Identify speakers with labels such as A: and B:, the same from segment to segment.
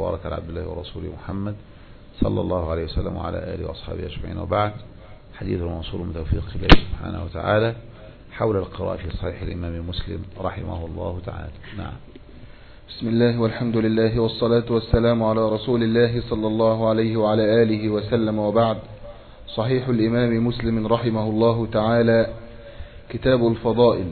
A: وبارك على عبد الله ورسوله محمد صلى الله عليه وسلم وعلى آله وأصحابه أجمعين، وبعد. حديث منصور من توفيق الله سبحانه وتعالى حول القراءة في صحيح الإمام مسلم رحمه الله تعالى. نعم.
B: بسم الله والحمد لله والصلاة والسلام على رسول الله صلى الله عليه وعلى آله وسلم، وبعد. صحيح الإمام مسلم رحمه الله تعالى، كتاب الفضائل.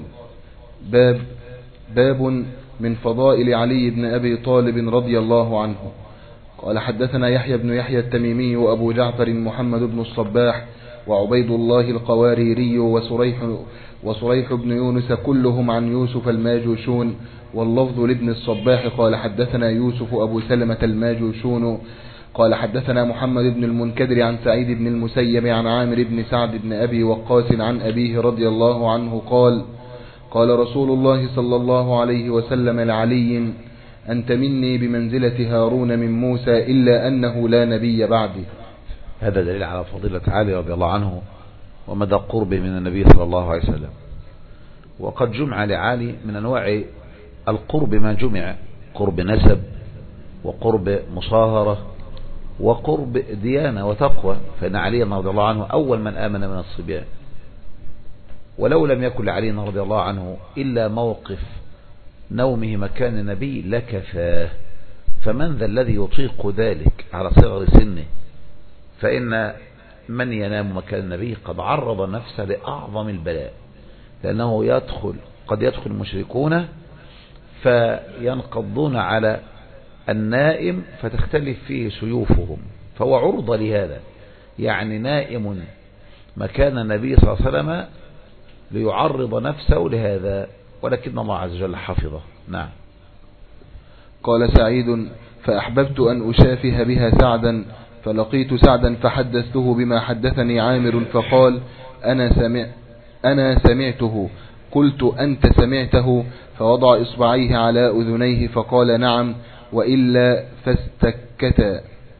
B: باب من فضائل علي بن أبي طالب رضي الله عنه. قال حدثنا يحيى بن يحيى التميمي وأبو جعفر محمد بن الصباح وعبيد الله القواريري وصريح بن يونس كلهم عن يوسف الماجوشون، واللفظ لابن الصباح قال حدثنا يوسف أبو سلمة الماجوشون قال حدثنا محمد بن المنكدر عن سعيد بن المسيب عن عامر بن سعد بن أبي وقاص عن أبيه رضي الله عنه قال قال رسول الله صلى الله عليه وسلم لعلي: أنت مني بمنزلة هارون من موسى إلا أنه لا نبي بعدي.
A: هذا دليل على فضيلة علي رضي الله عنه ومدى قربه من النبي صلى الله عليه وسلم. وقد جمع لعلي من أنواع القرب ما جمع: قرب نسب، وقرب مصاهرة، وقرب ديانة وتقوى. فإن علي رضي الله عنه أول من آمن من الصبيان، ولو لم يكن لعلي رضي الله عنه إلا موقف نومه مكان النبي لكفاه. فمن ذا الذي يطيق ذلك على صغر سنه؟ فإن من ينام مكان النبي قد عرض نفسه لأعظم البلاء، لأنه قد يدخل المشركون فينقضون على النائم فتختلف فيه سيوفهم، فهو عرضة لهذا. يعني نائم مكان النبي صلى الله عليه وسلم ليعرض نفسه لهذا، ولكن الله عز وجل حفظه. نعم.
B: قال سعيد: فأحببت أن أشافه بها سعدا، فلقيت سعدا فحدثته بما حدثني عامر، فقال: أنا سمعته. قلت: أنت سمعته؟ فوضع إصبعيه على أذنيه فقال: نعم، وإلا فاستكتا.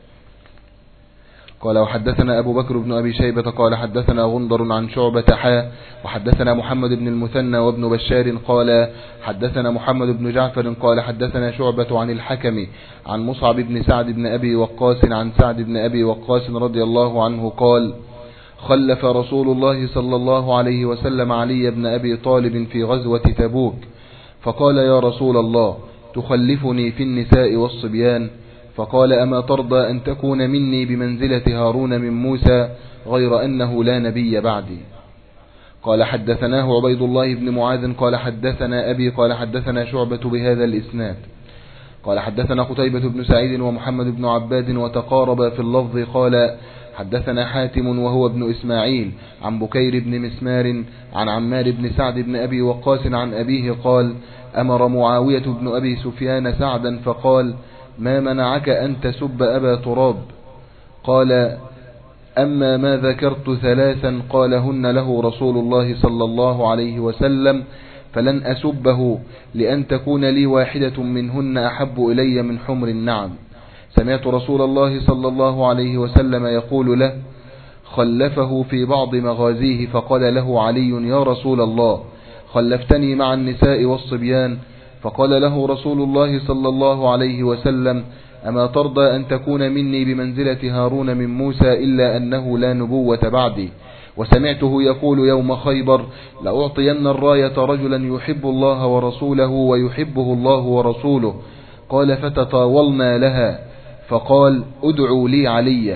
B: قال: وحدثنا أبو بكر بن أبي شيبة قال حدثنا غندر عن شعبة وحدثنا محمد بن المثنى وابن بشار قال حدثنا محمد بن جعفر قال حدثنا شعبة عن الحكم عن مصعب بن سعد بن أبي وقاص عن سعد بن أبي وقاص رضي الله عنه قال: خلف رسول الله صلى الله عليه وسلم علي بن أبي طالب في غزوة تبوك، فقال: يا رسول الله، تخلفني في النساء والصبيان؟ فقال: أما ترضى أن تكون مني بمنزلة هارون من موسى، غير أنه لا نبي بعدي. قال حدثناه عبيد الله بن معاذ قال حدثنا أبي قال حدثنا شعبة بهذا الإسناد. قال حدثنا قتيبة بن سعيد ومحمد بن عباد وتقارب في اللفظ. قال حدثنا حاتم وهو ابن إسماعيل عن بكير بن مسمار عن عمار بن سعد بن أبي وقاص عن أبيه قال: أمر معاوية بن أبي سفيان سعدا فقال: ما منعك أن تسب أبا تراب؟ قال: أما ما ذكرت ثلاثا قالهن له رسول الله صلى الله عليه وسلم فلن أسبه، لأن تكون لي واحدة منهن أحب إلي من حمر النعم. سمعت رسول الله صلى الله عليه وسلم يقول له: خلفه في بعض مغازيه، فقال له علي: يا رسول الله، خلفتني مع النساء والصبيان؟ فقال له رسول الله صلى الله عليه وسلم: أما ترضى أن تكون مني بمنزلة هارون من موسى إلا أنه لا نبوة بعدي؟ وسمعته يقول يوم خيبر: لأعطين الراية رجلا يحب الله ورسوله ويحبه الله ورسوله. قال: فتطاولنا لها، فقال: ادعوا لي علي.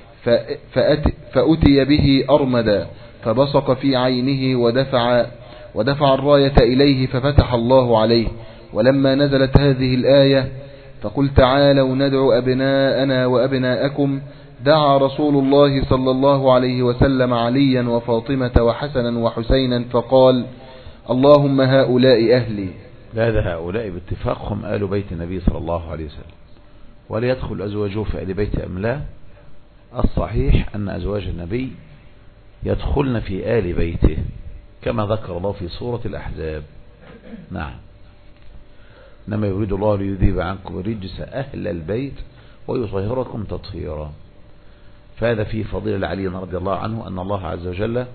B: فأتي به أرمدا، فبصق في عينه ودفع الراية إليه، ففتح الله عليه. ولما نزلت هذه الآية: فقل تعالوا ندعو أبناءنا وأبناءكم، دعا رسول الله صلى الله عليه وسلم عليا وفاطمة وحسنا وحسينا، فقال: اللهم هؤلاء أهلي.
A: هذا هؤلاء باتفاقهم آل بيت النبي صلى الله عليه وسلم، وليدخل أزواجه في آل بيت أم لا؟ الصحيح أن أزواج النبي يدخلن في آل بيته كما ذكر الله في سورة الأحزاب. نعم. إنما يريد الله ليذيب عنكم رجس أهل البيت ويطهركم تطهيرا. فهذا فيه فضيلة لعلي رضي الله عنه أن الله عز وجل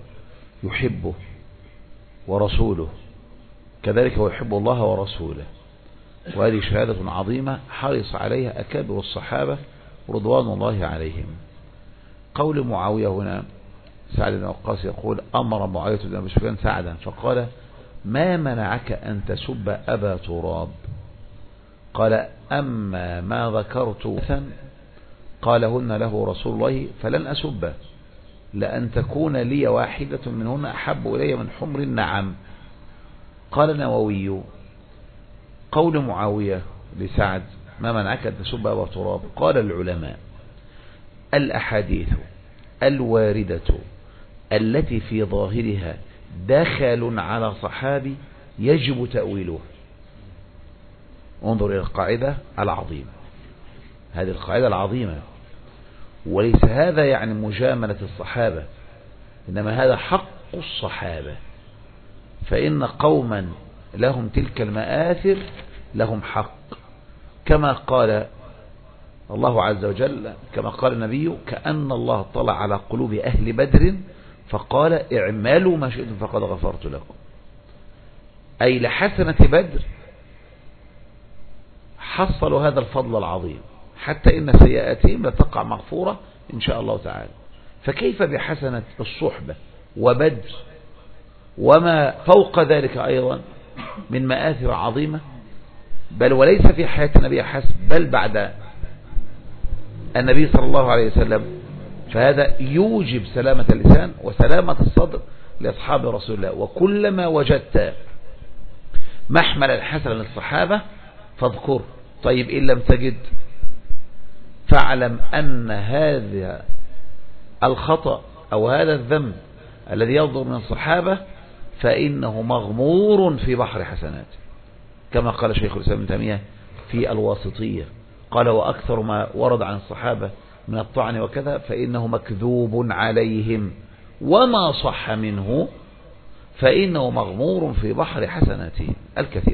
A: يحبه ورسوله، كذلك هو يحب الله ورسوله. وهذه شهادة عظيمة حرص عليها أكابر الصحابة رضوان الله عليهم. قول معاوية هنا سعد بن وقاص يقول أمر معاوية بن أبي سفيان سعدا فقال ما منعك أن تسب أبا تراب؟ قال أما ما ذكرت قالهن له رسول الله فلن أسبه لأن تكون لي واحدة منهن أحب إلي من حمر النعم. قال النووي قول معاوية لسعد ما منعك أن تسب أبا تراب؟ قال العلماء الأحاديث الواردة التي في ظاهرها دخل على صحابي يجب تأويله. انظر إلى القاعدة العظيمة، هذه القاعدة العظيمة، وليس هذا يعني مجاملة الصحابة، إنما هذا حق الصحابة، فإن قوما لهم تلك المآثر لهم حق، كما قال الله عز وجل، كما قال النبي كأن الله طلع على قلوب أهل بدر فقال اعملوا ما شئتم فقد غفرت لكم، أي لحسنة بدر حصلوا هذا الفضل العظيم حتى إن سيئاتهم لتقع مغفورة إن شاء الله تعالى. فكيف بحسنة الصحبة وبدر وما فوق ذلك أيضا من مآثر عظيمة، بل وليس في حياة النبي حسب بل بعد النبي صلى الله عليه وسلم، فهذا يوجب سلامة اللسان وسلامة الصدر لأصحاب رسول الله. وكلما وجدت محمل الحسن للصحابة فاذكر، طيب إن لم تجد فاعلم أن هذا الخطأ أو هذا الذنب الذي يصدر من الصحابة فإنه مغمور في بحر حسنات، كما قال شيخ الإسلام ابن تيمية في الواسطية، قال وأكثر ما ورد عن الصحابة من الطعن وكذا فإنه مكذوب عليهم، وما صح منه فإنه مغمور في بحر حسناتهم الكثير.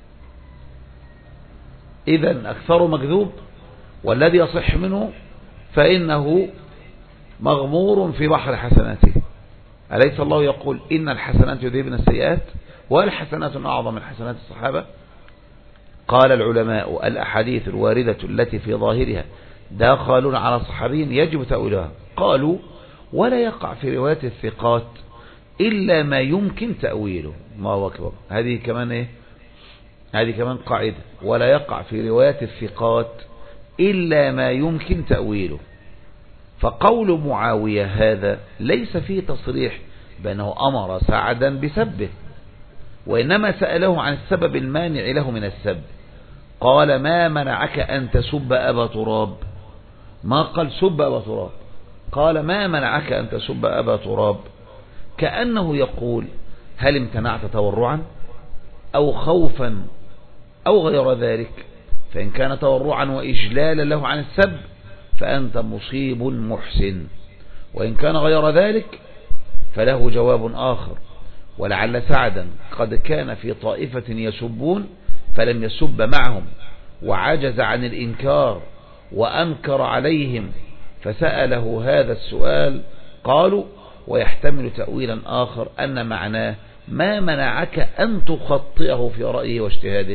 A: إذن أكثر مكذوب، والذي يصح منه فإنه مغمور في بحر حسناته. أليس الله يقول إن الحسنات يذهبن السيئات والحسنات أعظم من حسنات الصحابة؟ قال العلماء الأحاديث الواردة التي في ظاهرها داخلون على الصحابين يجب تأويلها. قالوا ولا يقع في رواية الثقات إلا ما يمكن تأويله. الله أكبر، هذه كمان إيه؟ هذه كمان قاعدة، ولا يقع في رواية الثقات إلا ما يمكن تأويله. فقول معاوية هذا ليس فيه تصريح بأنه أمر سعدا بسبه، وإنما سأله عن السبب المانع له من السب. قال ما منعك أن تسب أبا تراب؟ ما قال سب أبا تراب، قال ما منعك أن تسب أبا تراب، كأنه يقول هل امتنعت تورعا أو خوفا أو غير ذلك؟ فإن كان تورعا وإجلالا له عن السب فأنت مصيب محسن، وإن كان غير ذلك فله جواب آخر. ولعل سعدا قد كان في طائفة يسبون فلم يسب معهم وعجز عن الإنكار وأنكر عليهم فسأله هذا السؤال. قالوا ويحتمل تأويلا آخر أن معناه ما منعك أن تخطئه في رأيه واجتهاده،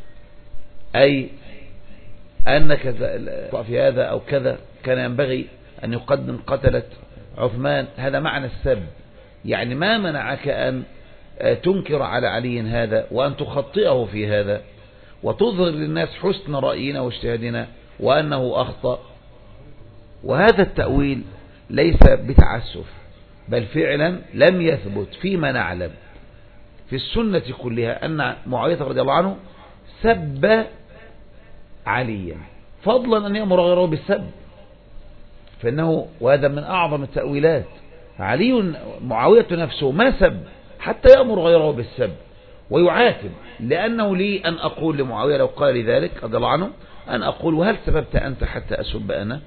A: أي أنك في هذا أو كذا كان ينبغي أن يقدم قتلة عثمان، هذا معنى السب. يعني ما منعك أن تنكر على علي هذا وأن تخطئه في هذا وتظهر للناس حسن رأينا واجتهادنا وأنه أخطأ. وهذا التأويل ليس بتعسف، بل فعلا لم يثبت فيما نعلم في السنة كلها أن معاوية رضي الله عنه سب عليا، فضلا أن يأمر غيره بالسب، فإنه وهذا من أعظم التأويلات. معاوية نفسه ما سب حتى يأمر غيره بالسب ويعاتب، لأنه لي أن أقول لمعاوية لو قال لي ذلك رضي الله عنه أن أقول وهل سببت أنت حتى أسب أنا؟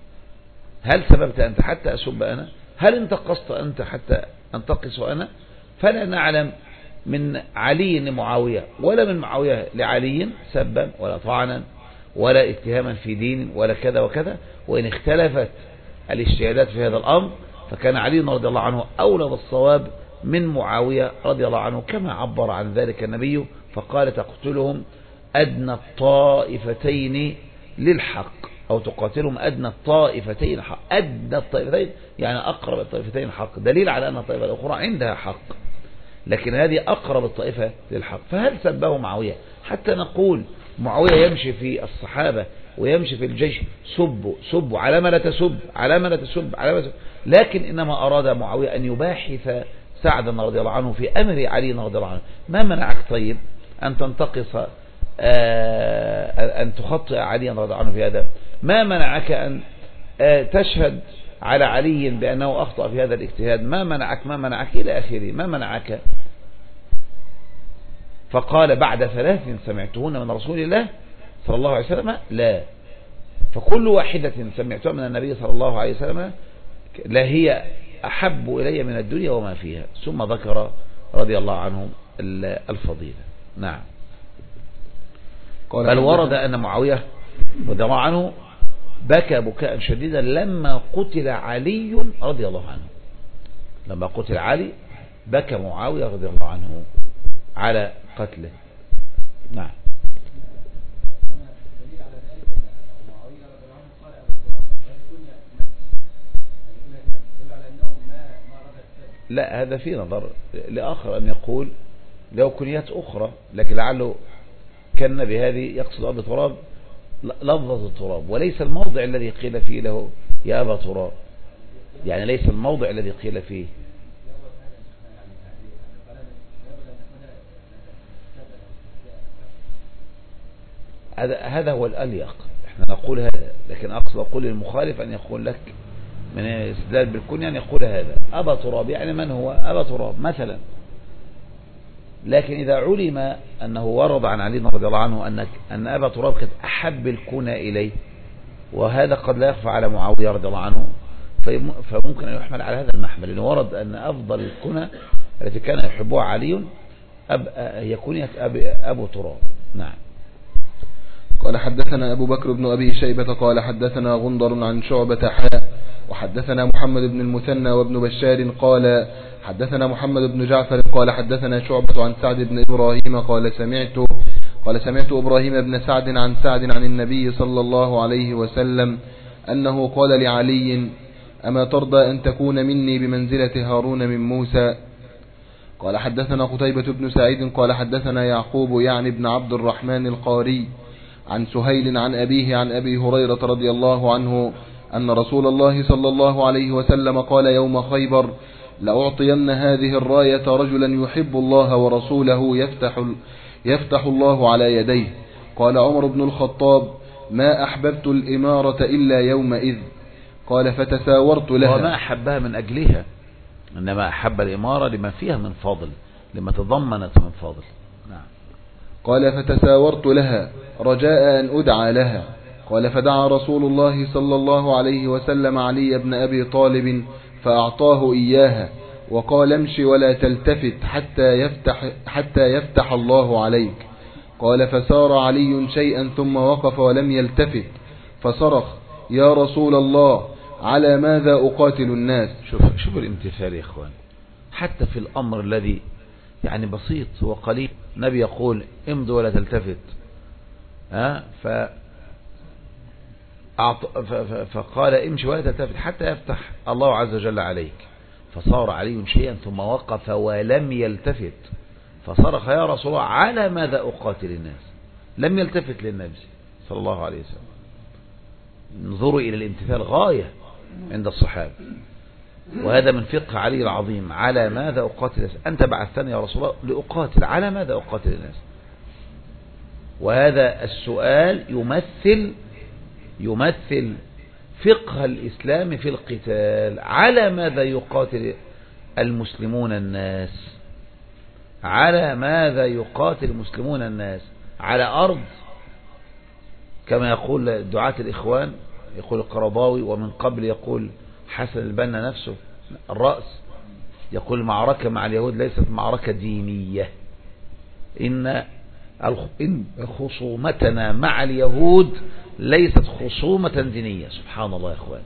A: هل سببت أنت حتى أسب أنا؟ هل انتقصت أنت حتى أنتقص أنا؟ فلا نعلم من علي لمعاوية ولا من معاوية لعلي سبا ولا طعنا ولا اتهاما في دين ولا كذا وكذا. وإن اختلفت الاجتهادات في هذا الأمر فكان علي رضي الله عنه أولى بالصواب من معاوية رضي الله عنه، كما عبر عن ذلك النبي فقال تقتلهم أدنى الطائفتين للحق، أو تقاتلهم أدنى الطائفتين الحق. أدنى الطائفتين يعني أقرب الطائفتين الحق، دليل على أن الطائفة الأخرى عندها حق، لكن هذه أقرب الطائفة للحق. فهل سبه معاوية حتى نقول معاوية يمشي في الصحابة ويمشي في الجيش سبوا على ما لا تسب، على ما لا تسب، على ما لا تسب، لكن إنما أراد معاوية أن يباحث سعدا رضي الله عنه في أمر علي رضي الله عنه. ما منعك طيب أن تنتقص أن تخطئ علي رضي الله عنه في هذا؟ ما منعك أن تشهد على علي بأنه أخطأ في هذا الاجتهاد؟ ما منعك إلى آخره، ما منعك؟ فقال بعد 3 سمعتهن من رسول الله صلى الله عليه وسلم لا، فكل واحدة سمعتها من النبي صلى الله عليه وسلم لا هي أحب إلي من الدنيا وما فيها. ثم ذكر رضي الله عنهم الفضيلة. نعم. بل ورد أن معاوية رضي الله عنه بكى بكاء شديدا لما قتل علي رضي الله عنه. لما قتل علي بكى معاوية رضي الله عنه على قتله. نعم. لا، هذا في نظر لآخر أن يقول له كنيات أخرى، لكن لعله كان بهذه يقصد أبا تراب لفظة التراب، وليس الموضع الذي قيل فيه له يا أبا تراب، يعني ليس الموضع الذي قيل فيه. هذا هو الأليق، احنا نقول هذا، لكن أقصد أقول للمخالف أن يقول لك من الاستدلال بالكنية أن يقول هذا أبا تراب، يعني من هو أبا تراب مثلا. لكن إذا علم أنه ورد عن علي رضي الله عنه أن أبا تراب قد أحب الكنى إليه، وهذا قد لا يخفى على معاوية رضي الله عنه، فممكن أن يحمل على هذا المحمل، لأنه ورد أن أفضل الكنى التي كان يحبها علي هي كنية أبو تراب. نعم.
B: قال حدثنا أبو بكر بن أبي شيبة قال حدثنا غندر عن شعبة حاء وحدثنا محمد بن المثنى وابن بشار قال حدثنا محمد بن جعفر قال حدثنا شعبة عن سعد بن إبراهيم قال سمعت إبراهيم بن سعد عن عن النبي صلى الله عليه وسلم أنه قال لعلي أما ترضى أن تكون مني بمنزلة هارون من موسى؟ قال حدثنا قتيبة بن سعيد قال حدثنا يعقوب يعني بن عبد الرحمن القاري عن سهيل عن أبيه عن أبي هريرة رضي الله عنه أن رسول الله صلى الله عليه وسلم قال يوم خيبر لأعطين هذه الراية رجلا يحب الله ورسوله يفتح الله على يديه. قال عمر بن الخطاب ما أحببت الإمارة إلا يومئذ. قال فتساورت لها،
A: وما أحبها من أجلها، إنما أحب الإمارة لما فيها من فضل، لما تضمنت من فضل. نعم.
B: قال فتساورت لها رجاء أن أدعى لها. قال فدعا رسول الله صلى الله عليه وسلم علي بن أبي طالب فأعطاه إياها وقال امشي ولا تلتفت حتى يفتح الله عليك. قال فسار علي شيئا ثم وقف ولم يلتفت فصرخ يا رسول الله على ماذا أقاتل الناس؟
A: شوف الامتثال يا إخوان، حتى في الأمر الذي يعني بسيط وقليل، نبي يقول امضي ولا تلتفت، فقال امشي ولا تلتفت حتى يفتح الله عز وجل عليك. فصار علي شيئا ثم وقف ولم يلتفت فصرخ يا رسول الله على ماذا أقاتل الناس؟ لم يلتفت للنبي صلى الله عليه وسلم. انظروا إلى الامتثال غاية عند الصحابة، وهذا من فقه علي العظيم. على ماذا أقاتل الناس؟ أنت بعثتني يا رسول الله لأقاتل، على ماذا أقاتل الناس؟ وهذا السؤال يمثل فقه الإسلام في القتال. على ماذا يقاتل المسلمون الناس؟ على ماذا يقاتل المسلمون الناس؟ على أرض كما يقول دعاة الإخوان، يقول القرضاوي، ومن قبل يقول حسن البنا نفسه الرأس، يقول المعركة مع اليهود ليست معركة دينية، إن خصومتنا مع اليهود ليست خصومة دينية. سبحان الله يا إخوان،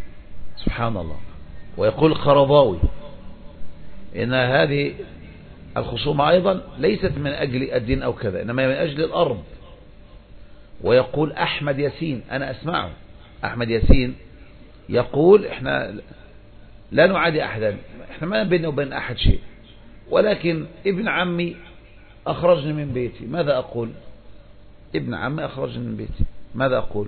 A: سبحان الله. ويقول القرضاوي إن هذه الخصومة أيضا ليست من أجل الدين أو كذا، إنما من أجل الأرض. ويقول أحمد ياسين، أنا أسمعه، أحمد ياسين يقول إحنا لا نعادي أحدا، إحنا ما بيننا وبين أحد شيء، ولكن ابن عمي أخرجني من بيتي، ماذا أقول؟ ابن عمي أخرجني من بيتي، ماذا أقول؟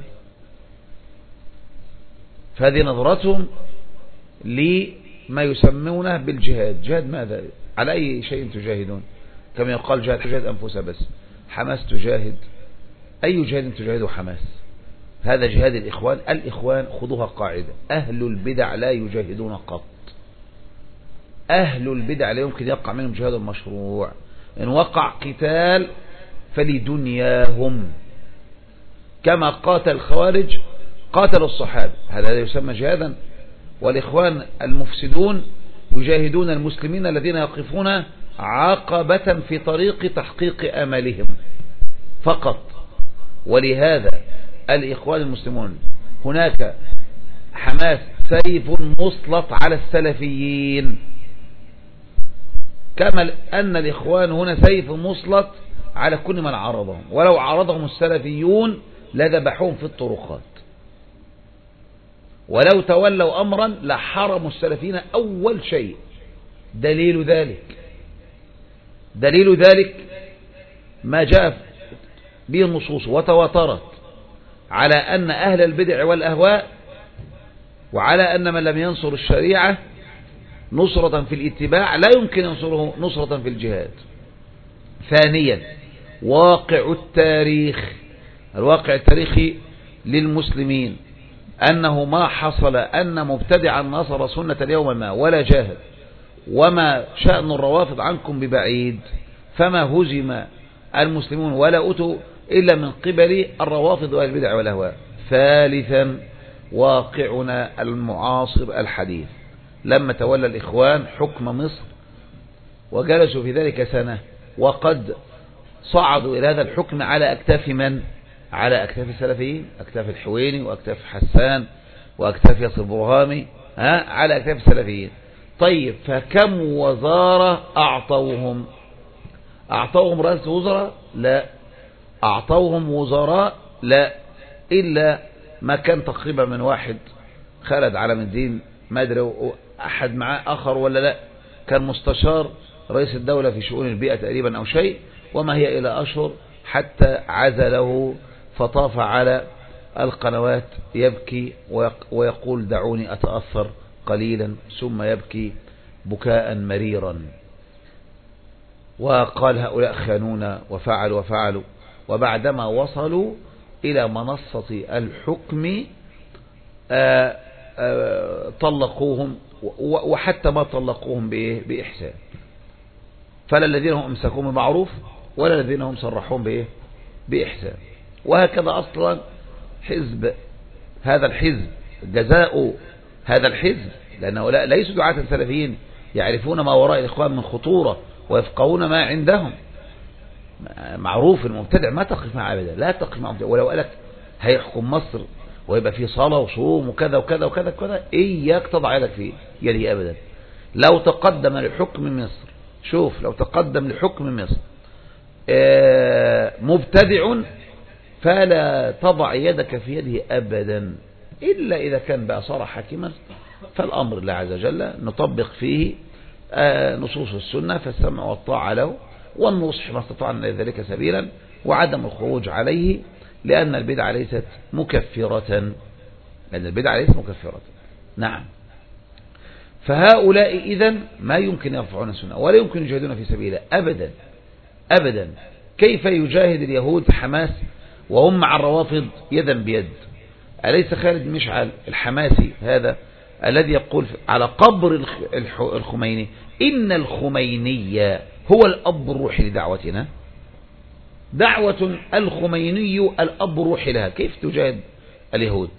A: فهذه نظرتهم لما يسمونه بالجهاد. جهاد ماذا؟ على أي شيء تجاهدون؟ كما يقال جهاد أنفسها بس. حماس تجاهد، أي جهاد تجاهده حماس؟ هذا جهاد الإخوان. الإخوان خذوها قاعدة، أهل البدع لا يجاهدون قط. أهل البدع لا يمكن يقع منهم جهاد مشروع، إن وقع قتال فلدنياهم، كما قاتل الخوارج قاتلوا الصحابة، هذا يسمى جهادا. والإخوان المفسدون يجاهدون المسلمين الذين يقفون عقبة في طريق تحقيق أملهم فقط. ولهذا الإخوان المسلمون هناك حماس سيف مسلط على السلفيين، كما أن الإخوان هنا سيف مسلط على كل من عارضهم، ولو عارضهم السلفيون لذبحوهم في الطرقات، ولو تولوا أمرا لحرموا السلفيين أول شيء. دليل ذلك ما جاء به النصوص وتواترت على أن أهل البدع والأهواء، وعلى أن من لم ينصر الشريعة نصرة في الاتباع لا يمكن ينصره نصرة في الجهاد. ثانيا، الواقع التاريخي للمسلمين أنه ما حصل أن مبتدعا نصر سنة اليوم ما ولا جاهد، وما شأن الروافض عنكم ببعيد، فما هزم المسلمون ولا أتوا إلا من قبل الروافض والبدع والأهواء. ثالثا، واقعنا المعاصر الحديث لما تولى الإخوان حكم مصر وجلسوا في ذلك سنة، وقد صعدوا إلى هذا الحكم على أكتاف من؟ على أكتاف السلفيين، أكتاف الحويني وأكتاف حسان وأكتاف ياسر برهامي، على أكتاف السلفيين. طيب، فكم وزارة أعطوهم رئاسة وزراء؟ لا. أعطوهم وزراء؟ لا، إلا ما كان تقريبا من واحد خالد علم الدين، ما أدري أحد معاه آخر ولا لا، كان مستشار رئيس الدولة في شؤون البيئة تقريبا أو شيء، وما هي إلى أشهر حتى عزله فطاف على القنوات يبكي ويقول دعوني أتأثر قليلا، ثم يبكي بكاء مريرا، وقال هؤلاء خانونا وفعلوا. وبعدما وصلوا إلى منصة الحكم طلقوهم، وحتى ما طلقوهم بإحسان، فلا الذين هم امسكوهم بمعروف ولا الذين هم صرحوهم بإحسان. وهكذا أصلا هذا الحزب جزاء هذا الحزب، لأنه ليسوا دعاة سلفيين يعرفون ما وراء الإخوان من خطورة ويفقهون ما عندهم. معروف المبتدع ما تقف مع أبدا، لا تقف مع مبتدع، ولو قالك هيحكم مصر ويبقى فيه صلاة وصوم وكذا وكذا وكذا وكذا، إياك تضع يدك فيه يلي أبدا. لو تقدم لحكم مصر، شوف، لو تقدم لحكم مصر مبتدع فلا تضع يدك في يده أبدا، إلا إذا كان بقى صار حاكما، فالأمر الله عز وجل نطبق فيه نصوص السنة، فالسمع والطاعة له، والنصح ما استطعنا ذلك سبيلا، وعدم الخروج عليه، لأن البدعة ليست مكفرة. نعم. فهؤلاء إذن ما يمكن يرفعون السنة ولا يمكن يجاهدون في سبيله أبدا أبدا. كيف يجاهد اليهود حماس وهم مع الروافض يدا بيد؟ أليس خالد مشعل الحماسي هذا الذي يقول على قبر الخميني إن الخميني هو الأب الروحي لدعوتنا؟ دعوة الخميني الأب الروحي لها، كيف تجاهد اليهود؟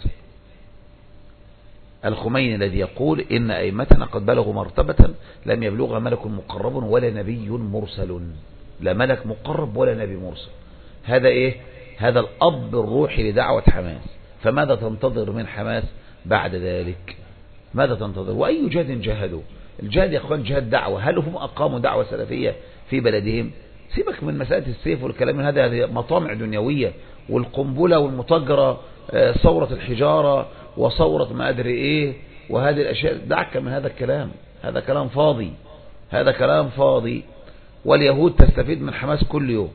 A: الخميني الذي يقول إن أئمتنا قد بلغوا مرتبة لم يبلغها ملك مقرب ولا نبي مرسل، لا ملك مقرب ولا نبي مرسل. هذا إيه؟ هذا الأب الروحي لدعوة حماس. فماذا تنتظر من حماس بعد ذلك؟ ماذا تنتظر؟ وأي جهاد جاهدوا؟ الجهاد يا اخوان جهاد دعوة. هل هم اقاموا دعوة سلفية في بلدهم؟ سيبك من مسألة السيف والكلام من هذه مطامع دنيوية، والقنبلة والمتجرة، ثورة الحجارة وثورة ما أدري إيه وهذه الأشياء. دعك من هذا الكلام، هذا كلام فاضي، هذا كلام فاضي. واليهود تستفيد من حماس كل يوم.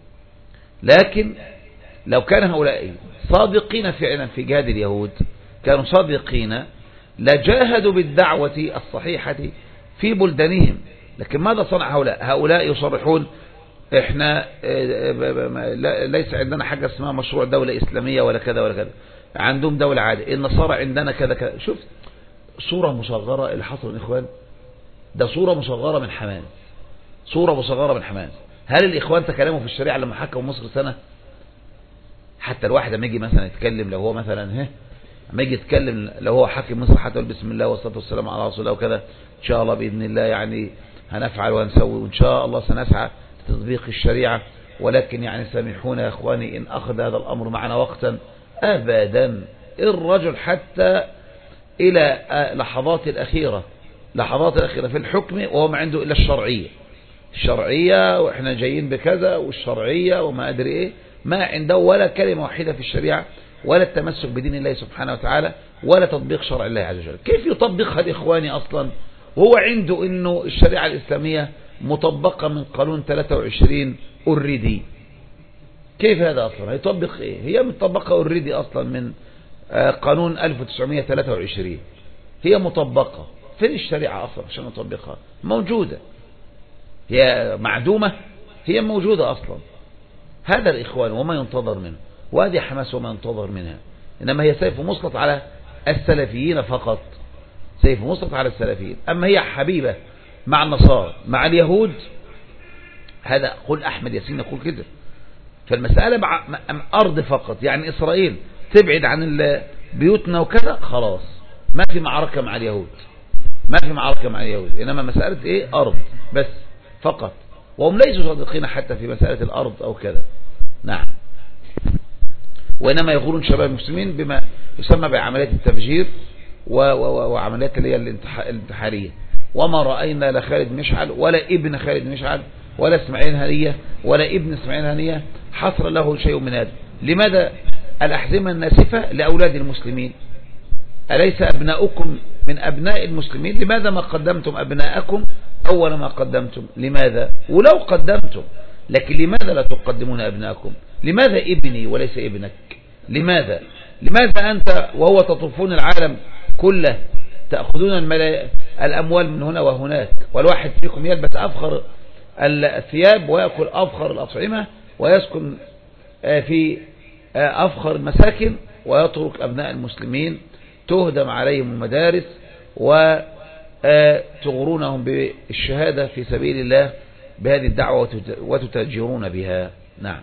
A: لكن لو كان هؤلاء صادقين فعلا في جهاد اليهود، كانوا صادقين لجاهدوا بالدعوة الصحيحة في بلدانهم. لكن ماذا صنع هؤلاء؟ هؤلاء يصرحون احنا ليس عندنا حاجة اسمها مشروع دولة إسلامية ولا كذا ولا كذا، عندهم دولة عادية، النصارى عندنا كذا كذا. شوف صورة مصغرة اللي حصل الإخوان ده، صورة مصغرة من حماس، صورة مصغرة من حماس. هل الإخوان تكلموا في الشريعة لما حكموا مصر سنة؟ حتى الواحد لما يجي مثلا يتكلم، لو هو مثلا لما يجي يتكلم لو هو حاكم مصر، حتى بسم الله والصلاة والسلام على رسول الله وكذا، إن شاء الله بإذن الله يعني هنفعل وهنسوي، وإن شاء الله سنسعى تطبيق الشريعة، ولكن يعني سامحونا يا إخواني إن أخذ هذا الأمر معنا وقتا. أبدا. الرجل حتى إلى لحظات الأخيرة في الحكم وهو ما عنده إلا الشرعية وإحنا جايين بكذا والشرعية وما أدري إيه، ما عنده ولا كلمة واحدة في الشريعة، ولا التمسك بدين الله سبحانه وتعالى، ولا تطبيق شرع الله عز وجل. كيف يطبقها الإخواني أصلا وهو عنده إنه الشريعة الإسلامية مطبقة من قانون 23 أوريدي؟ كيف هذا أصلا هيطبق إيه؟ هي مطبقة أوريدي أصلا من قانون 1923، هي مطبقة. فين الشريعة أصلا عشان نطبقها؟ موجودة، هي معدومة، هي موجودة أصلا. هذا الإخوان وما ينتظر منه، وهذه حماس وما ينتظر منها، إنما هي سيف مسلط على السلفيين فقط، سيف مسلط على السلفيين. أما هي حبيبة مع النصارى مع اليهود، هذا قل أحمد ياسين يقول كده. فالمسألة أرض فقط، يعني إسرائيل تبعد عن بيوتنا وكذا خلاص، ما في معركة مع اليهود، ما في معركة مع اليهود، إنما مسألة إيه؟ أرض بس فقط. وهم ليسوا صادقين حتى في مسألة الأرض أو كذا. نعم. وإنما يغورون شباب المسلمين بما يسمى بعمليات التفجير وعمليات اللي هي الانتحارية. وما رأينا لا خالد مشعل ولا ابن خالد مشعل ولا اسماعيل هنية ولا ابن اسماعيل هنية حصر له شيء من هذا. لماذا الأحزمة الناسفة لأولاد المسلمين؟ أليس أبناؤكم من أبناء المسلمين؟ لماذا ما قدمتم أبناءكم أول ما قدمتم؟ لماذا؟ ولو قدمتم، لكن لماذا لا تقدمون أبناءكم؟ لماذا ابني وليس ابنك؟ لماذا أنت وهو تطوفون العالم كله تأخذون الأموال من هنا وهناك، والواحد فيكم يلبس أفخر الثياب ويأكل أفخر الأطعمة ويسكن في أفخر المساكن، ويترك أبناء المسلمين تهدم عليهم المدارس وتغرونهم بالشهادة في سبيل الله بهذه الدعوة وتتاجرون بها. نعم.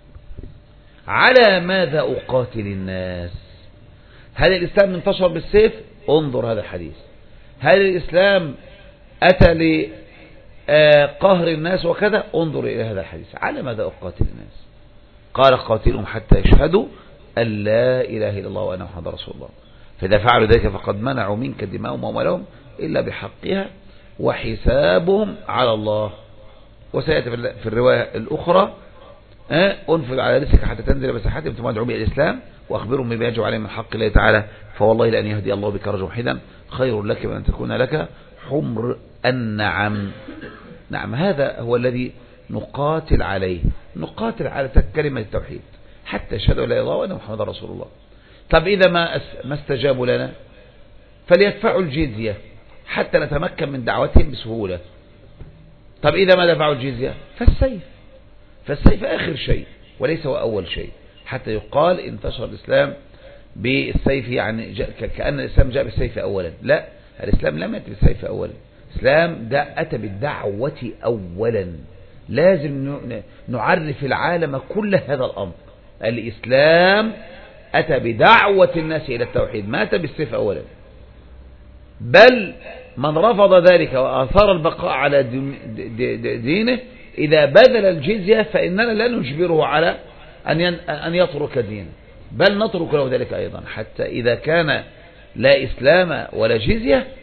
A: على ماذا أقاتل الناس؟ هل الإسلام انتشر بالسيف؟ انظر هذا الحديث. هل الإسلام أتى لقهر الناس وكذا؟ انظر إلى هذا الحديث. على ماذا أقاتل الناس؟ قال قاتلهم حتى يشهدوا أن لا إله إلا الله وأن محمد رسول الله، فإذا فعلوا ذلك فقد منعوا منك دماءهم وأموالهم إلا بحقها وحسابهم على الله. وسيأتي في الرواية الأخرى أنفذ على رزقك حتى تنزل بساحتهم ثم ادعوا بالإسلام وأخبرهم بما يجب عليهم من حق الله تعالى، فوالله لأن يهدي الله بك رجلا واحدا خير لك من أن تكون لك حمر النعم. نعم. هذا هو الذي نقاتل عليه، نقاتل على كلمة التوحيد حتى يشهدوا لا إله إلا الله وأن محمد رسول الله. طب إذا ما استجابوا لنا فليدفعوا الجزية حتى نتمكن من دعوتهم بسهولة. طب إذا ما دفعوا الجزية فالسيف آخر شيء وليس هو أول شيء، حتى يقال انتشر الإسلام بالسيف، يعني كأن الإسلام جاء بالسيف أولا. لا، الإسلام لم يأتي بالسيف أولا، الإسلام أتى بالدعوة أولا. لازم نعرف العالم كل هذا الأمر. الإسلام أتى بدعوة الناس إلى التوحيد، ما أتى بالسيف أولا. بل من رفض ذلك وآثار البقاء على دينه إذا بذل الجزية فإننا لا نجبره على أن يترك دينه، بل نترك له ذلك أيضا، حتى إذا كان لا إسلام ولا جزية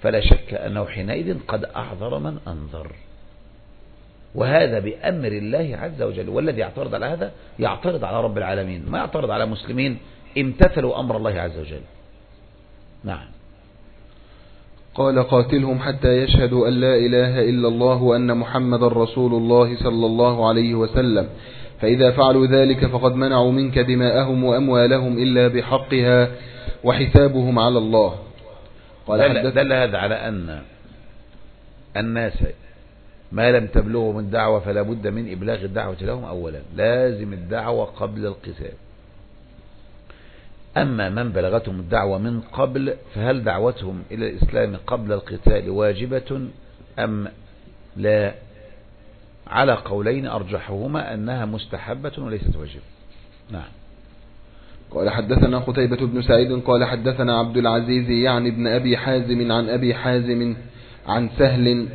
A: فلا شك أنه حينئذ قد أعذر من أنذر، وهذا بأمر الله عز وجل. والذي يعترض على هذا يعترض على رب العالمين، ما يعترض على مسلمين امتثلوا أمر الله عز وجل. نعم.
B: قال قاتلهم حتى يشهدوا أن لا إله إلا الله وأن محمد رسول الله صلى الله عليه وسلم، فإذا فعلوا ذلك فقد منعوا منك دماءهم وأموالهم إلا بحقها وحسابهم على الله. قال
A: دل هذا على أن الناس ما لم تبلغهم الدعوة فلا بد من إبلاغ الدعوة لهم أولا، لازم الدعوة قبل القتال. أما من بلغتهم الدعوة من قبل فهل دعوتهم إلى الإسلام قبل القتال واجبة أم لا؟ على قولين أرجحهما أنها مستحبة وليست واجبة. نعم.
B: قال حدثنا قتيبة بن سعيد قال حدثنا عبد العزيز يعني ابن أبي حازم عن أبي حازم عن سهل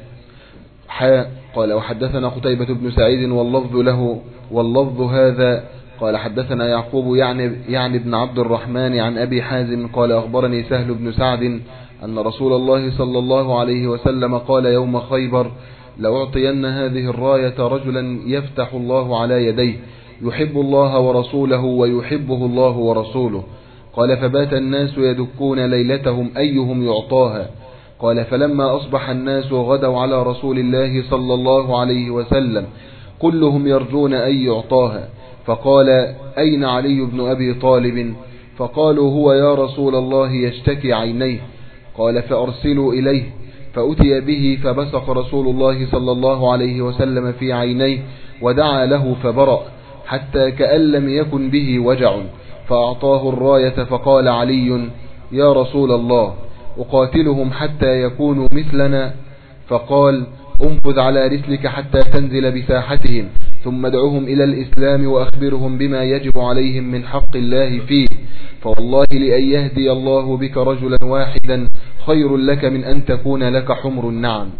B: قال وحدثنا قتيبة بن سعيد واللفظ له واللفظ هذا قال حدثنا يعقوب يعني ابن عبد الرحمن عن أبي حازم قال أخبرني سهل بن سعد أن رسول الله صلى الله عليه وسلم قال يوم خيبر لأعطين هذه الراية رجلا يفتح الله على يديه يحب الله ورسوله ويحبه الله ورسوله. قال فبات الناس يدكون ليلتهم أيهم يعطاها. قال فلما أصبح الناس غدوا على رسول الله صلى الله عليه وسلم كلهم يرجون أن يعطاها، فقال أين علي بن أبي طالب؟ فقالوا هو يا رسول الله يشتكي عينيه. قال فأرسلوا إليه، فأتي به فبصق رسول الله صلى الله عليه وسلم في عينيه ودعا له فبرأ حتى كأن لم يكن به وجع، فأعطاه الراية فقال علي يا رسول الله أقاتلهم حتى يكونوا مثلنا؟ فقال انفذ على رسلك حتى تنزل بساحتهم ثم ادعوهم إلى الإسلام وأخبرهم بما يجب عليهم من حق الله فيه، فوالله لأن يهدي الله بك رجلا واحدا خير لك من أن تكون لك حمر النعم.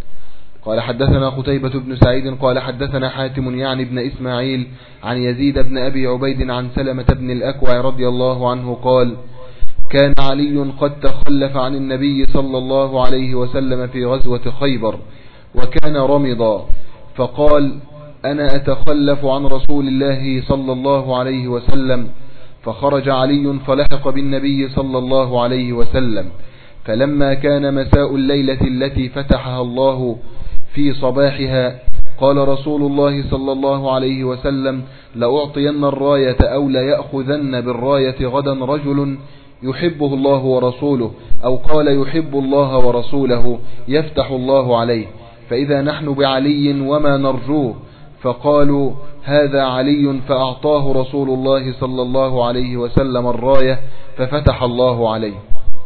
B: قال حدثنا قتيبة بن سعيد قال حدثنا حاتم يعني بن إسماعيل عن يزيد بن أبي عبيد عن سلمة بن الأكوع رضي الله عنه قال كان علي قد تخلف عن النبي صلى الله عليه وسلم في غزوة خيبر وكان رمضا، فقال أنا أتخلف عن رسول الله صلى الله عليه وسلم، فخرج علي فلحق بالنبي صلى الله عليه وسلم، فلما كان مساء الليلة التي فتحها الله في صباحها قال رسول الله صلى الله عليه وسلم لأعطين الراية أو ليأخذن بالراية غدا رجل يحبه الله ورسوله، أو قال يحب الله ورسوله يفتح الله عليه، فإذا نحن بعلي وما نرجوه، فقالوا هذا علي، فأعطاه رسول الله صلى الله عليه وسلم الراية ففتح الله عليه.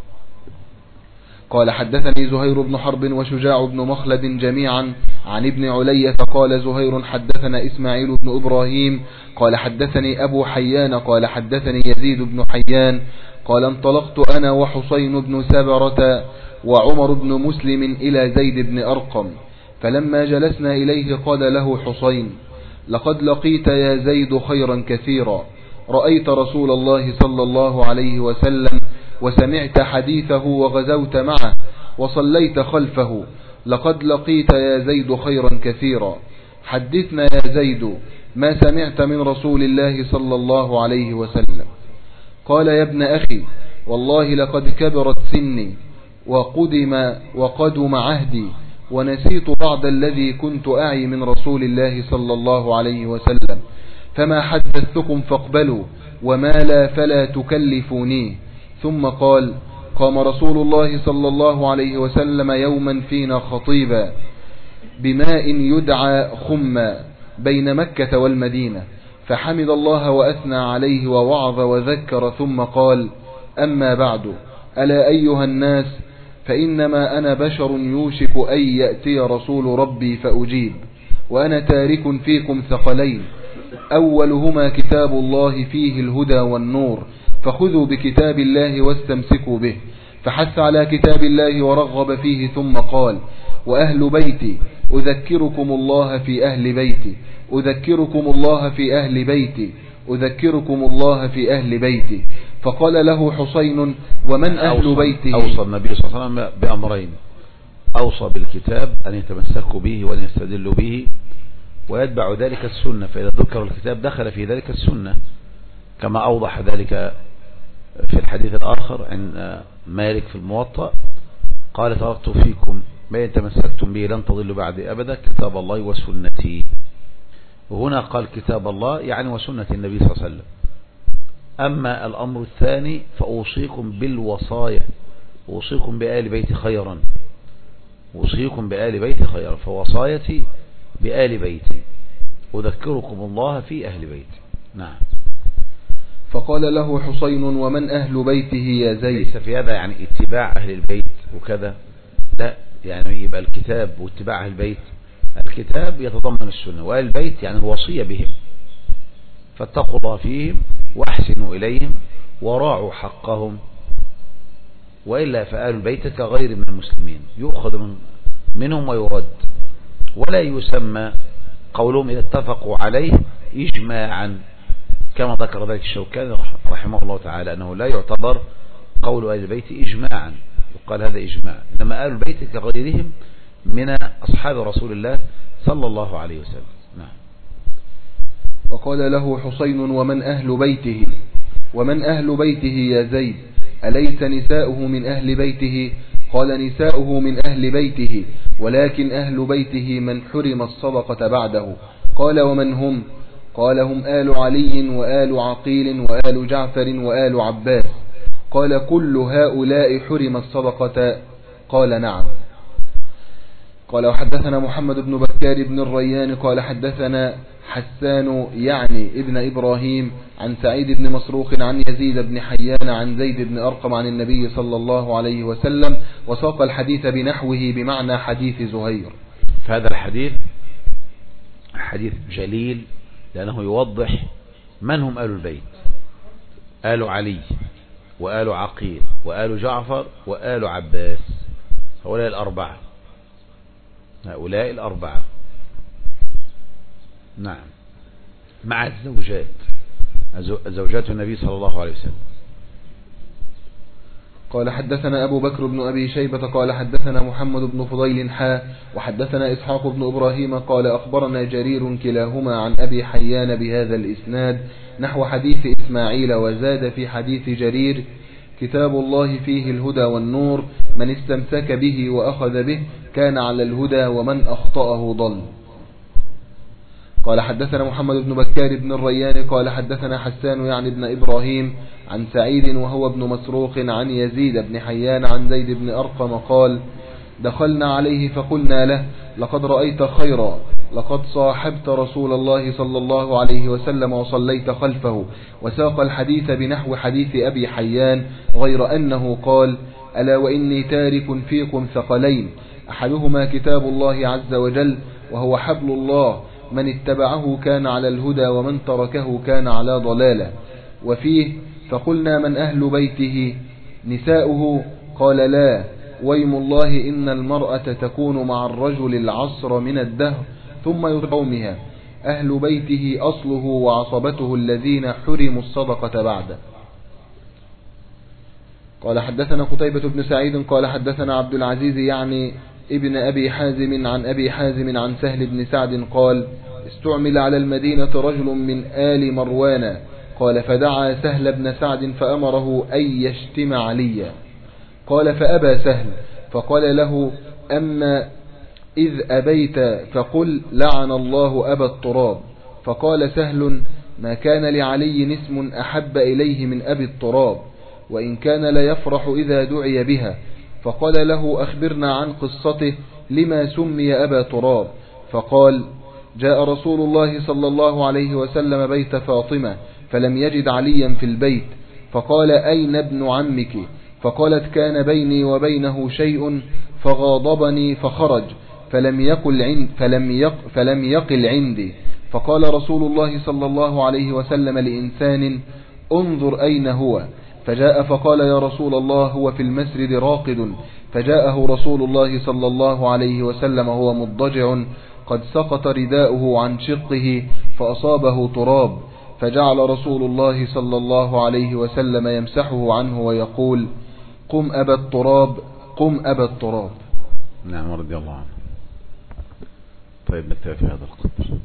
B: قال حدثني زهير بن حرب وشجاع بن مخلد جميعا عن ابن علي فقال زهير حدثنا إسماعيل بن إبراهيم قال حدثني أبو حيان قال حدثني يزيد بن حيان قال انطلقت أنا وحسين بن سبرة وعمر بن مسلم إلى زيد بن أرقم، فلما جلسنا إليه قال له حسين لقد لقيت يا زيد خيرا كثيرا، رأيت رسول الله صلى الله عليه وسلم وسمعت حديثه وغزوت معه وصليت خلفه، لقد لقيت يا زيد خيرا كثيرا، حدثنا يا زيد ما سمعت من رسول الله صلى الله عليه وسلم. قال يا ابن أخي والله لقد كبرت سني وقدم عهدي ونسيت بعض الذي كنت أعي من رسول الله صلى الله عليه وسلم، فما حدثتكم فاقبلوا وما لا فلا تكلفوني. ثم قال قام رسول الله صلى الله عليه وسلم يوما فينا خطيبا بماء يدعى خما بين مكة والمدينة، فحمد الله وأثنى عليه ووعظ وذكر، ثم قال أما بعد ألا أيها الناس فإنما أنا بشر يوشك أن يأتي رسول ربي فأجيب، وأنا تارك فيكم ثقلين، أولهما كتاب الله فيه الهدى والنور، فخذوا بكتاب الله واستمسكوا به، فحث على كتاب الله ورغب فيه، ثم قال وأهل بيتي أذكركم الله في أهل بيتي، أذكركم الله في أهل بيتي، أذكركم الله في أهل بيتي. فقال له حسين: ومن أهل بيته؟
A: أوصى النبي صلى الله عليه وسلم بأمرين: أوصى بالكتاب أن يتمسكوا به وأن يستدلوا به، ويتبع ذلك السنة، فإذا ذكر الكتاب دخل في ذلك السنة، كما أوضح ذلك في الحديث الآخر عن مالك في الموطأ قال: تركت فيكم ما إن تمسكتم به لن تضلوا بعد أبدا، كتاب الله وسنتي. وهنا قال كتاب الله يعني وسنة النبي صلى الله عليه وسلم. أما الأمر الثاني فأوصيكم بالوصايا، أوصيكم بآل بيت خيرا، أوصيكم بآل بيت خيرا، فوصايتي بآل بيتي، أذكركم الله في أهل بيتي. نعم.
B: فقال له حسين: ومن أهل بيته يا زيد؟
A: ليس في هذا يعني اتباع أهل البيت وكذا، لا، يعني يبقى الكتاب واتباع أهل البيت، الكتاب يتضمن السنة، وأهل البيت يعني الوصية بهم، فاتقوا الله فيهم واحسنوا إليهم وراعوا حقهم، وإلا فآل البيت كغير من المسلمين يؤخذ منهم ويرد، ولا يسمى قولهم إذا اتفقوا عليه إجماعا، كما ذكر ذلك الشوكاني رحمه الله تعالى أنه لا يعتبر قول آل البيت إجماعا، يقال هذا إجماع، إنما آل البيت كغيرهم من أصحاب رسول الله صلى الله عليه وسلم. نعم.
B: وقال له حسين: ومن أهل بيته؟ ومن أهل بيته يا زيد؟ أليس نساؤه من أهل بيته؟ قال: نساؤه من أهل بيته، ولكن أهل بيته من حرم الصدقة بعده. قال: ومن هم؟ قال: هم آل علي وآل عقيل وآل جعفر وآل عباس. قال: كل هؤلاء حرم الصدقة؟ قال: نعم. قال: وحدثنا محمد بن بكار بن الريان قال حدثنا حسان يعني ابن إبراهيم عن سعيد بن مسروق عن يزيد بن حيان عن زيد بن أرقم عن النبي صلى الله عليه وسلم، وساق الحديث بنحوه بمعنى حديث زهير.
A: فهذا الحديث حديث جليل، لأنه يوضح من هم آل البيت: آل علي وآل عقيل وآل جعفر وآل عباس، هؤلاء الأربعة، هؤلاء الأربعة. نعم، مع الزوجات، زوجات النبي صلى الله عليه وسلم.
B: قال: حدثنا أبو بكر بن أبي شيبة قال حدثنا محمد بن فضيل وحدثنا إسحاق بن إبراهيم قال أخبرنا جرير كلاهما عن أبي حيان بهذا الإسناد نحو حديث إسماعيل، وزاد في حديث جرير: كتاب الله فيه الهدى والنور، من استمسك به وأخذ به كان على الهدى، ومن أخطأه ضل. قال: حدثنا محمد بن بكار بن الريان قال حدثنا حسان يعني ابن إبراهيم عن سعيد وهو ابن مسروق عن يزيد بن حيان عن زيد بن أرقم قال: دخلنا عليه فقلنا له: لقد رأيت خيرا، لقد صاحبت رسول الله صلى الله عليه وسلم وصليت خلفه. وساق الحديث بنحو حديث أبي حيان، غير أنه قال: ألا وإني تارك فيكم ثقلين، أحدهما كتاب الله عز وجل وهو حبل الله، من اتبعه كان على الهدى ومن تركه كان على ضلالة. وفيه: فقلنا: من أهل بيته؟ نساؤه؟ قال: لا، ويم الله إن المرأة تكون مع الرجل العصر من الدهر ثم يطعمها، أهل بيته أصله وعصبته الذين حرموا الصدقة بعده. قال: حدثنا قتيبة بن سعيد قال حدثنا عبد العزيز يعني ابن أبي حازم عن أبي حازم عن سهل بن سعد قال: استعمل على المدينة رجل من آل مروان، قال: فدعا سهل بن سعد فأمره أن يشتم عليا، قال: فأبى سهل، فقال له: أما إذ أبيت فقل لعن الله أبا التراب. فقال سهل: ما كان لعلي اسم أحب إليه من أبي التراب، وإن كان ليفرح إذا دعي بها. فقال له: أخبرنا عن قصته، لما سمي أبا تراب؟ فقال: جاء رسول الله صلى الله عليه وسلم بيت فاطمة فلم يجد عليا في البيت، فقال: أين ابن عمك؟ فقالت: كان بيني وبينه شيء فغاضبني فخرج فلم يقل عندي. فقال رسول الله صلى الله عليه وسلم لإنسان: انظر أين هو؟ فجاء فقال: يا رسول الله هو في المسجد راقد. فجاءه رسول الله صلى الله عليه وسلم وهو مضجع قد سقط رداؤه عن شقه فأصابه تراب، فجعل رسول الله صلى الله عليه وسلم يمسحه عنه ويقول قم أبا التراب قم أبا التراب.
A: نعم رضي الله عنه. طيب نكتفي في هذا القدر.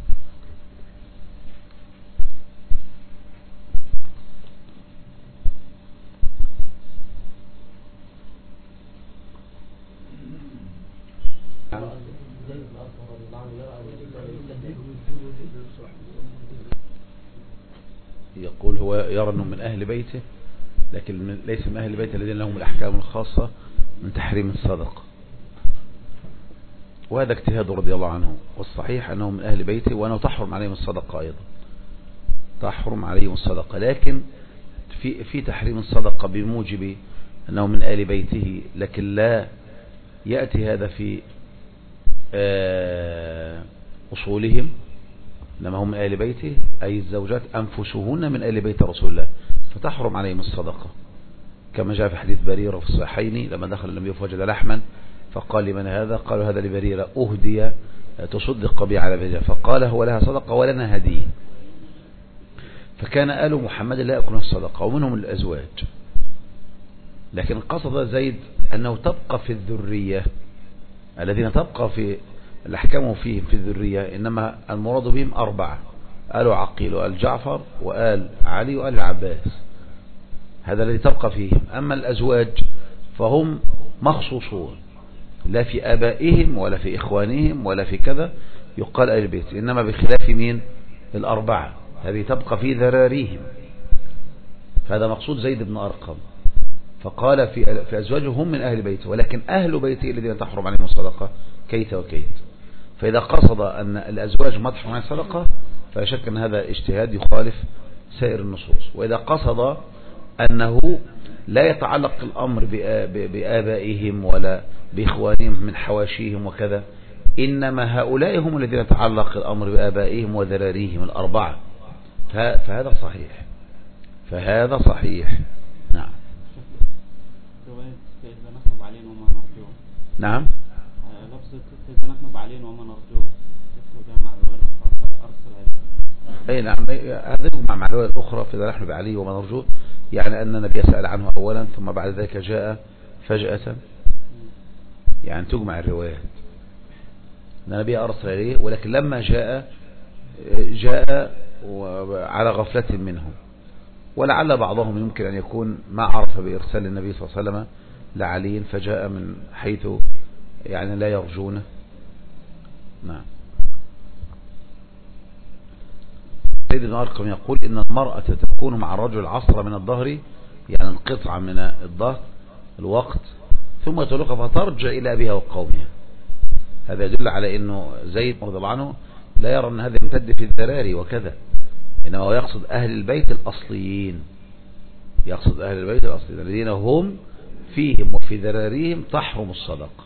A: يقول هو يرى أنه من أهل بيته، لكن ليس من أهل بيته الذين لهم الأحكام الخاصة من تحريم الصدقة، وهذا اجتهاد رضي الله عنه. والصحيح أنه من أهل بيته وأنه تحرم عليهم الصدقة أيضا، تحرم عليهم الصدقة، لكن في تحريم الصدقة بموجب أنه من أهل بيته، لكن لا يأتي هذا في أصولهم، إنما هم من أهل بيته أي الزوجات أنفسهن من أهل بيت رسول الله، فتحرم عليهم الصدقة، كما جاء في حديث بريرة في الصحيحين لما دخل النبي فوجد لحما فقال لمن هذا؟ قالوا هذا لبريرة أهدي تصدق بي على بريرة، فقال هو لها صدقة ولنا هدية. فكان آل محمد لا يأكلون الصدقة ومنهم الأزواج، لكن قصد زيد أنه تبقى في الذرية الذين تبقى في الأحكام فيهم في الذرية، إنما المراد بهم أربعة: آل عقيل وآل جعفر وآل علي وآل العباس، هذا الذي تبقى فيهم. أما الأزواج فهم مخصوصون، لا في آبائهم ولا في إخوانهم ولا في كذا يقال آل البيت، إنما بخلاف مين؟ الأربعة، هذه تبقى في ذراريهم. فهذا مقصود زيد بن أرقم، فقال في أزواجه هم من أهل بيته، ولكن أهل بيته الذين تحرم عليهم الصدقة كيت وكيت. فإذا قصد أن الأزواج ما تحرم عليهم الصدقة فلا شك أن هذا اجتهاد يخالف سائر النصوص. وإذا قصد أنه لا يتعلق الأمر بآبائهم ولا بإخوانهم من حواشيهم وكذا، إنما هؤلاء هم الذين يتعلق الأمر بآبائهم وذراريهم الأربعة، فهذا صحيح، فهذا صحيح. نعم. نعم. اي نعم، هذا يجمع مع الرواية الأخرى في نحن بعلي وما نرجوه، يعني أن النبي سأل عنه أولا ثم بعد ذلك جاء فجأة، يعني تجمع الروايات. النبي أرسل إليه، ولكن لما جاء على غفلة منهم، ولعل بعضهم يمكن أن يكون ما عرف بإرسال النبي صلى الله عليه وسلم لعلي فجاء من حيث يعني لا يرجونه. نعم. سيد بن أرقم يقول إن المرأة تكون مع الرجل عصر من الظهر، يعني القطعة من الظهر الوقت، ثم تلقى فترجع إلى أبيها وقومها. هذا يدل على أنه زيد رضي الله عنه لا يرى أن هذا يمتد في الذراري وكذا، إنما هو يقصد أهل البيت الأصليين، يقصد أهل البيت الأصليين الذين هم فيهم وفي ذراريهم تحرم الصدقة،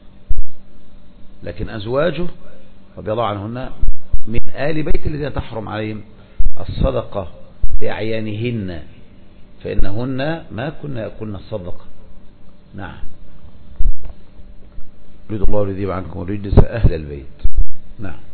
A: لكن أزواجه رضي الله عنهن من آل بيت الذين تحرم عليهم الصدقة بأعيانهن، فإنهن ما كنا يأكلن الصدقة. نعم. يريد الله يذيب عنكم الرجس أهل البيت. نعم.